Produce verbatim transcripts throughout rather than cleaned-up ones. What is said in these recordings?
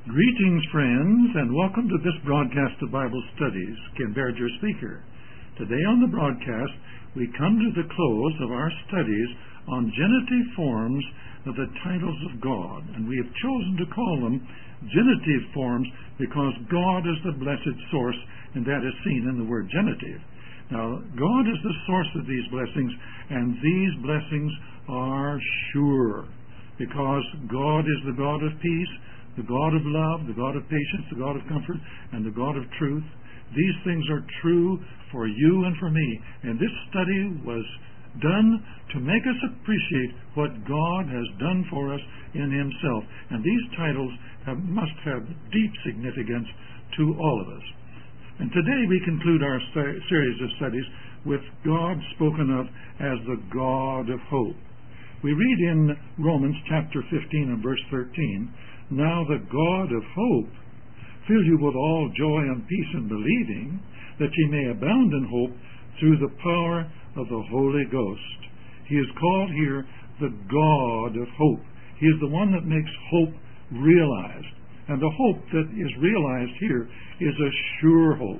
Greetings, friends, and welcome to this broadcast of Bible Studies. Ken Baird, your speaker. Today on the broadcast, we come to the close of our studies on genitive forms of the titles of God, and we have chosen to call them genitive forms because God is the blessed source, and that is seen in the word genitive. Now, God is the source of these blessings, and these blessings are sure, because God is the God of peace, the God of love, the God of patience, the God of comfort, and the God of truth. These things are true for you and for me. And this study was done to make us appreciate what God has done for us in Himself. And these titles have, must have deep significance to all of us. And today we conclude our st- series of studies with God spoken of as the God of hope. We read in Romans chapter fifteen and verse thirteen, "Now the God of hope fill you with all joy and peace in believing, that ye may abound in hope through the power of the Holy Ghost." He is called here the God of hope. He is the one that makes hope realized. And the hope that is realized here is a sure hope.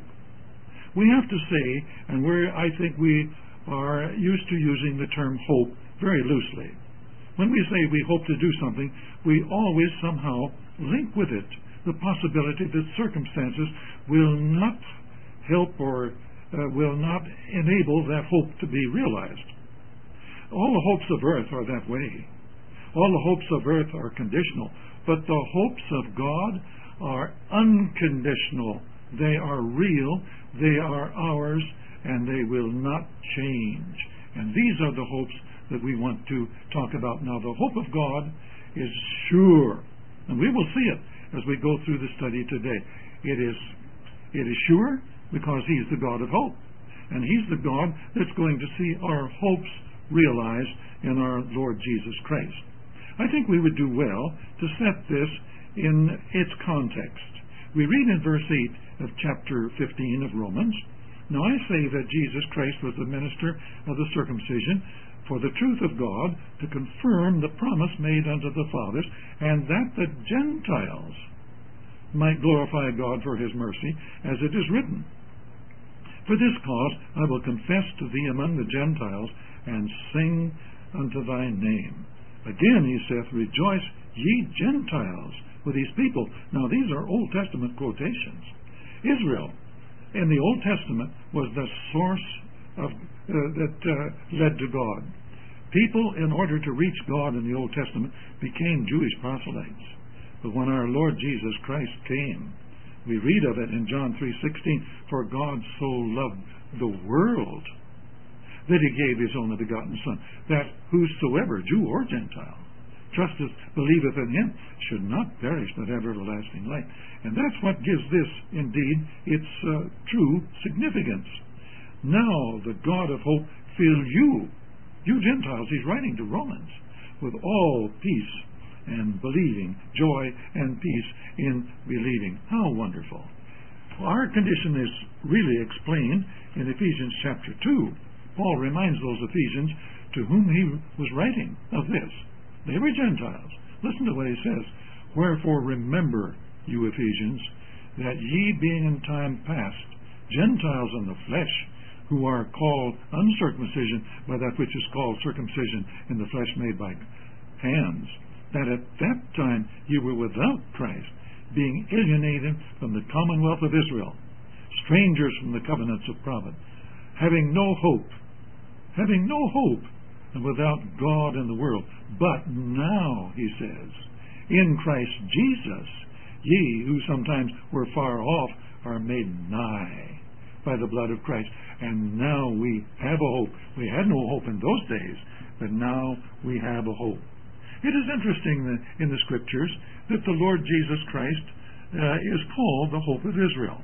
We have to say, and we're, I think we are used to using the term hope very loosely. When we say we hope to do something, we always somehow link with it the possibility that circumstances will not help or uh, will not enable that hope to be realized. All the hopes of earth are that way. All the hopes of earth are conditional, but the hopes of God are unconditional. They are real, they are ours, and they will not change. And these are the hopes that we want to talk about now. The hope of God is sure, and we will see it as we go through the study today. It is, it is sure because He's the God of hope, and He's the God that's going to see our hopes realized in our Lord Jesus Christ. I think we would do well to set this in its context. We read in verse eight of chapter fifteen of Romans, "Now I say that Jesus Christ was the minister of the circumcision for the truth of God, to confirm the promise made unto the fathers, and that the Gentiles might glorify God for His mercy, as it is written, For this cause I will confess to thee among the Gentiles, and sing unto thy name. Again He saith, Rejoice, ye Gentiles," with these people. Now these are Old Testament quotations. Israel in the Old Testament was the source of uh, that uh, led to God. People, in order to reach God in the Old Testament, became Jewish proselytes. But when our Lord Jesus Christ came, we read of it in John three sixteen, "For God so loved the world that He gave His only begotten Son, that whosoever, Jew or Gentile, trusteth, believeth in Him, should not perish, but have everlasting life." And that's what gives this, indeed, its uh, true significance. "Now the God of hope fill you," you Gentiles, He's writing to Romans, "with all peace and believing, joy and peace in believing." How wonderful. Well, our condition is really explained in Ephesians chapter two. Paul reminds those Ephesians to whom he was writing of this. They were Gentiles. Listen to what he says. "Wherefore remember, you Ephesians, that ye being in time past Gentiles in the flesh, who are called uncircumcision by that which is called circumcision in the flesh made by hands, that at that time ye were without Christ, being alienated from the commonwealth of Israel, strangers from the covenants of promise, having no hope, having no hope, and without God in the world. But now," he says, "in Christ Jesus, ye who sometimes were far off are made nigh by the blood of Christ." And now we have a hope. We had no hope in those days, but now we have a hope. It is interesting that in the Scriptures that the Lord Jesus Christ uh, is called the hope of Israel.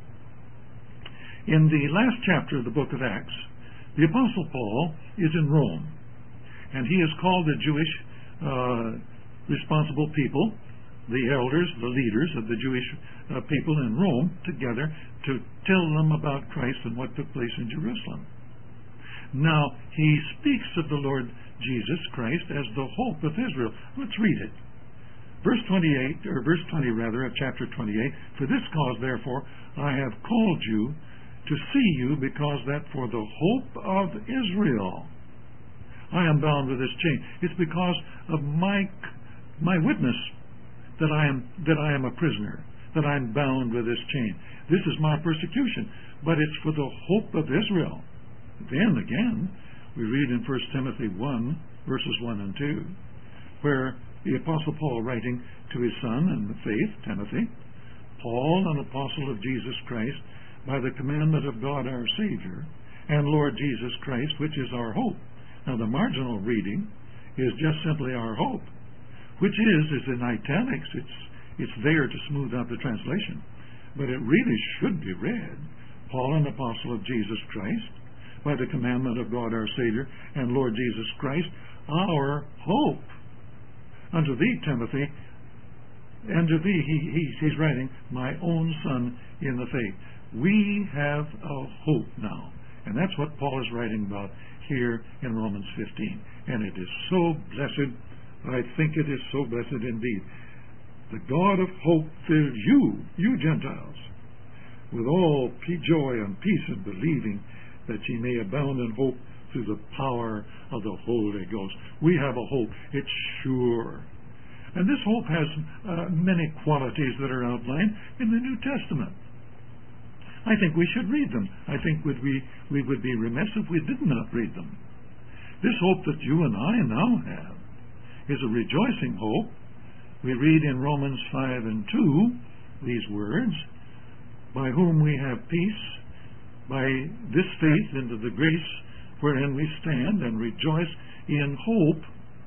In the last chapter of the book of Acts, the Apostle Paul is in Rome, and he has called the Jewish uh, responsible people, the elders, the leaders of the Jewish uh, people in Rome, together to tell them about Christ and what took place in Jerusalem. Now, he speaks of the Lord Jesus Christ as the hope of Israel. Let's read it. Verse twenty-eight, or verse twenty rather, of chapter twenty-eight, for this cause, therefore, I have called you to see you, because that for the hope of Israel I am bound with this chain. It's because of my my witness that I am that I am a prisoner, that I'm bound with this chain. This is my persecution, but it's for the hope of Israel. Then again, we read in First Timothy one, verses one and two, where the Apostle Paul, writing to his son in the faith, Timothy, Paul, an apostle of Jesus Christ, by the commandment of God our Savior, and Lord Jesus Christ, which is our hope. Now the marginal reading is just simply our hope, which is, is in italics. It's, it's there to smooth out the translation. But it really should be read, Paul, an apostle of Jesus Christ, by the commandment of God our Savior, and Lord Jesus Christ, our hope. Unto thee, Timothy, and to thee, he, he, he's writing, my own son in the faith. We have a hope now. And that's what Paul is writing about here in Romans fifteen. And it is so blessed. I think it is so blessed indeed. The God of hope fills you, you Gentiles, with all joy and peace in believing, that ye may abound in hope through the power of the Holy Ghost. We have a hope. It's sure. And this hope has uh, many qualities that are outlined in the New Testament. I think we should read them. I think would we, we would be remiss if we did not read them. This hope that you and I now have is a rejoicing hope. We read in Romans five and two these words, by whom we have peace, by this faith into the grace wherein we stand, and rejoice in hope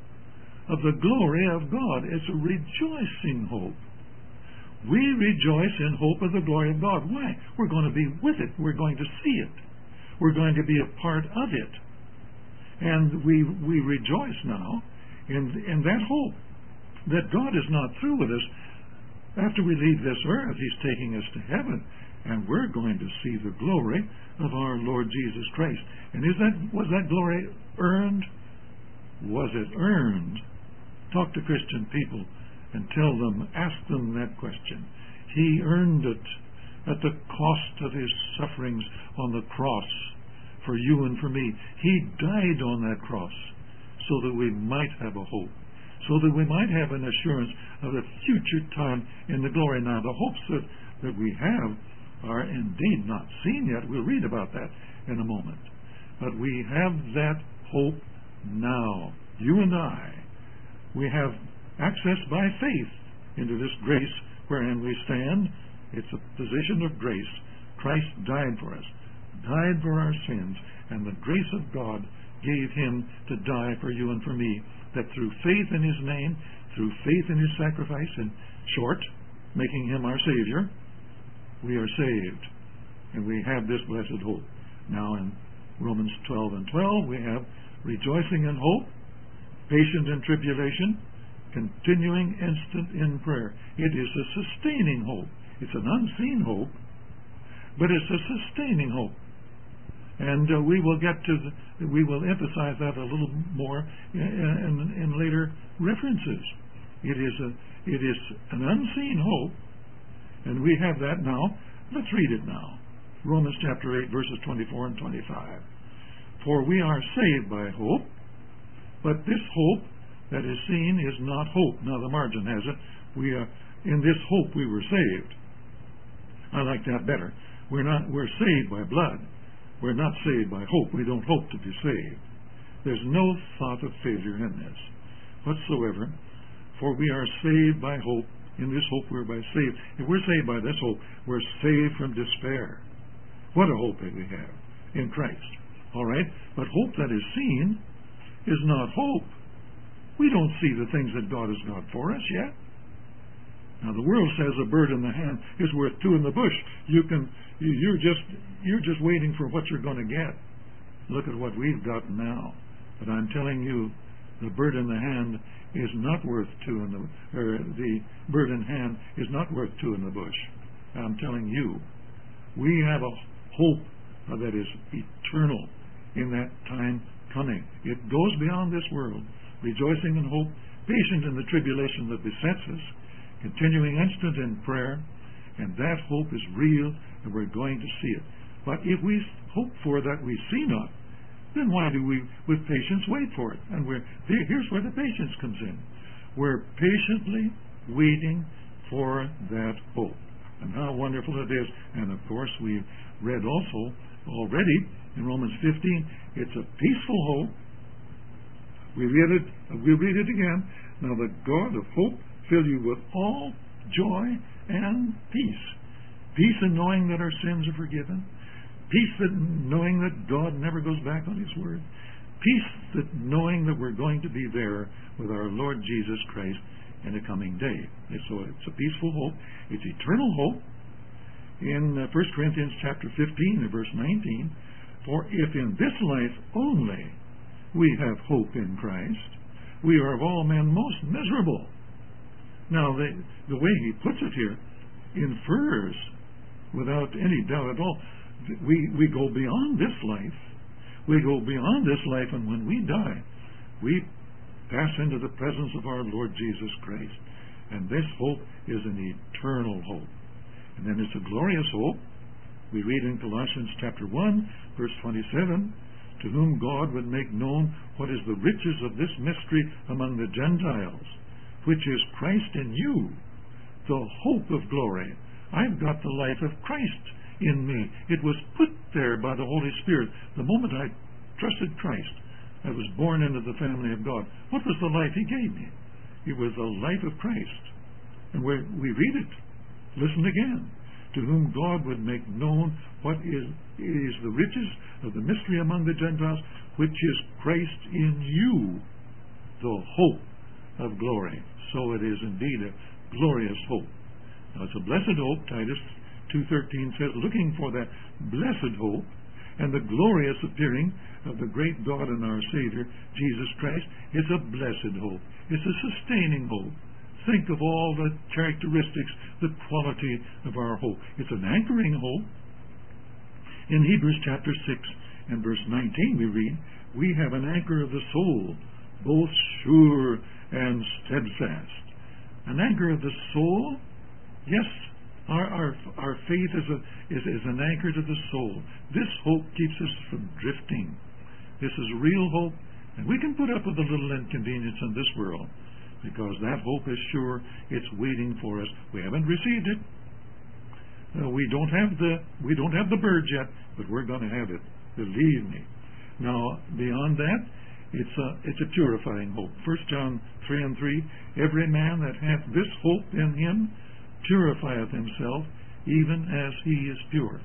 of the glory of God. It's a rejoicing hope. We rejoice in hope of the glory of God. Why? We're going to be with it. We're going to see it. We're going to be a part of it. And we we rejoice now in, in that hope that God is not through with us. After we leave this earth, He's taking us to heaven, and we're going to see the glory of our Lord Jesus Christ. And is that was that glory earned? Was it earned? Talk to Christian people and tell them, ask them that question. He earned it at the cost of His sufferings on the cross for you and for me. He died on that cross so that we might have a hope, so that we might have an assurance of a future time in the glory. Now, the hopes that, that we have are indeed not seen yet. We'll read about that in a moment. But we have that hope now. You and I, we have access by faith into this grace wherein we stand. It's a position of grace. Christ died for us, died for our sins, and the grace of God gave Him to die for you and for me, that through faith in His name, through faith in His sacrifice, in short, making Him our Savior, we are saved. And we have this blessed hope. Now in Romans twelve and twelve, we have rejoicing in hope, patient in tribulation, continuing instant in prayer. It is a sustaining hope. It's an unseen hope, but it's a sustaining hope. And uh, we will get to, the, we will emphasize that a little more in, in, in later references. It is a, it is an unseen hope, and we have that now. Let's read it now. Romans chapter eight, verses twenty-four and twenty-five. For we are saved by hope, but this hope that is seen is not hope. Now the margin has it. We are in this hope we were saved. I like that better. We're not. We're saved by blood. We're not saved by hope. We don't hope to be saved. There's no thought of failure in this whatsoever. For we are saved by hope. In this hope we're by saved. If we're saved by this hope, we're saved from despair. What a hope that we have in Christ. All right? But hope that is seen is not hope. We don't see the things that God has got for us yet. Now the world says a bird in the hand is worth two in the bush. You can, you're just, you're just waiting for what you're going to get. Look at what we've got now. But I'm telling you, the bird in the hand is not worth two in the, or the bird in hand is not worth two in the bush. I'm telling you, we have a hope that is eternal in that time coming. It goes beyond this world. Rejoicing in hope, patient in the tribulation that besets us, continuing instant in prayer, and that hope is real, and we're going to see it. But if we hope for that we see not, then why do we, with patience, wait for it? And we're, here's where the patience comes in. We're patiently waiting for that hope. And how wonderful it is. And of course, we've read also already in Romans fifteen, it's a peaceful hope. We read it, we read it again. Now the God of hope fill you with all joy and peace. Peace in knowing that our sins are forgiven. Peace in knowing that God never goes back on His word. Peace that knowing that we're going to be there with our Lord Jesus Christ in the coming day. And so it's a peaceful hope. It's eternal hope. In uh, First Corinthians chapter fifteen and verse nineteen, for if in this life only we have hope in Christ, we are of all men most miserable. Now, the, the way he puts it here infers, without any doubt at all, we, we go beyond this life. We go beyond this life, and when we die, we pass into the presence of our Lord Jesus Christ. And this hope is an eternal hope. And then it's a glorious hope. We read in Colossians chapter one, verse twenty-seven, to whom God would make known what is the riches of this mystery among the Gentiles, which is Christ in you, the hope of glory. I've got the life of Christ in me. It was put there by the Holy Spirit the moment I trusted Christ. I was born into the family of God. What was the life He gave me? It was the life of Christ. And we we read it. Listen again. To whom God would make known what is, is the riches of the mystery among the Gentiles, which is Christ in you, the hope of glory. So it is indeed a glorious hope. Now it's a blessed hope. Titus two thirteen says, looking for that blessed hope and the glorious appearing of the great God and our Savior, Jesus Christ. It's a blessed hope. It's a sustaining hope. Think of all the characteristics, the quality of our hope. It's an anchoring hope. In Hebrews chapter six and verse nineteen we read, we have an anchor of the soul, both sure and steadfast. An anchor of the soul? Yes, our our, our faith is, a, is, is an anchor to the soul. This hope keeps us from drifting. This is real hope, and we can put up with a little inconvenience in this world, because that hope is sure. It's waiting for us. We haven't received it. Uh, we don't have the we don't have the bird yet, but we're going to have it. Believe me. Now, beyond that, it's a it's a purifying hope. First John three and three. Every man that hath this hope in him purifieth himself, even as he is pure.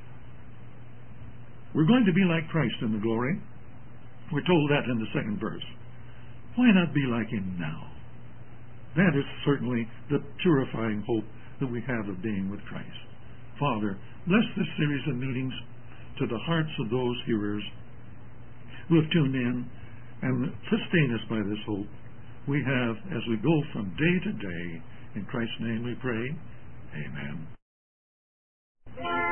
We're going to be like Christ in the glory. We're told that in the second verse. Why not be like Him now? That is certainly the purifying hope that we have of being with Christ. Father, bless this series of meetings to the hearts of those hearers who have tuned in, and sustain us by this hope we have as we go from day to day. In Christ's name we pray. Amen.